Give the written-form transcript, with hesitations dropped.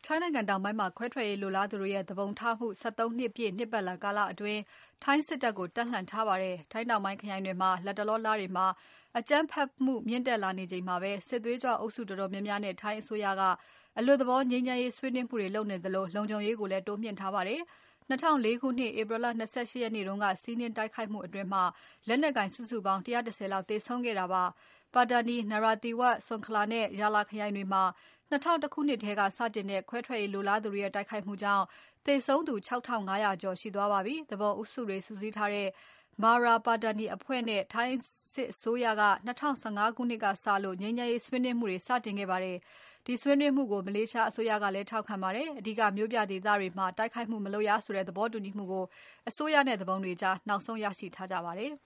ထိုင်းနိုင်ငံတောင်ပိုင်းမှာခွဲထွက်ရေးလိုလားသူတွေရဲ့သဘုံထမှု73နှစ်ပြည့်နှစ်ပတ်လည်ကာလအတွင်းထိုင်းစစ်တပ်ကိုတပ်လှန့်ထားပါတယ်။ ထိုင်းတောင်ပိုင်းခရိုင်တွေမှာလတ်တလောလတွေမှာအကြမ်းဖက်မှုမြင့်တက်လာနေချိန်မှာပဲစစ်သွေးကြွအုပ်စုတော်တော်များများနဲ့ထိုင်းအစိုးရကအလွတ်သဘောငြိမ်းချမ်းရေးဆွေးနွေးမှုတွေလုပ်နေသလိုလုံခြုံရေးကိုလည်းတိုးမြှင့်ထားပါတယ်။ 2004ခုနှစ် ဧပြီလ 28 ရက်နေ့တုန်းကစီးနင်းတိုက်ခိုက်မှုအတွင်းလက်နက်ကိုင်စုစုပေါင်း 110 လောက်သေဆုံးခဲ့တာပါ။ Pattani, Narathiwat, Songkhla နဲ့ Yala ခရိုင်တွေမှာ2001ခုနှစ်ထဲကစတင်တဲ့ခွဲထွက်ရေးလိုလားသူတွေရဲ့တိုက်ခိုက်မှုကြောင့်သေဆုံးသူ 6500 ကျော်ရှိသွားပါပြီ။ သူပုန်အုပ်စုတွေစုစည်းထားတဲ့ Mara Patani အဖွဲ့နဲ့ထိုင်းစစ်အစိုးရက2015ခုနှစ်ကစလို့ငြိမ်းချမ်းရေးဆွေးနွေးမှုတွေစတင်ခဲ့ပါတယ်။ ဒီဆွေးနွေးမှုကိုမလေးရှားအစိုးရကလည်းထောက်ခံပါတယ်။ အဓိကမြို့ပြဒေသတွေမှာတိုက်ခိုက်မှုမလုပ်ရဆိုတဲ့သဘောတူညီမှုကိုအစိုးရနဲ့သူပုန်တွေကြားနောက်ဆုံးရရှိထားကြပါတယ်။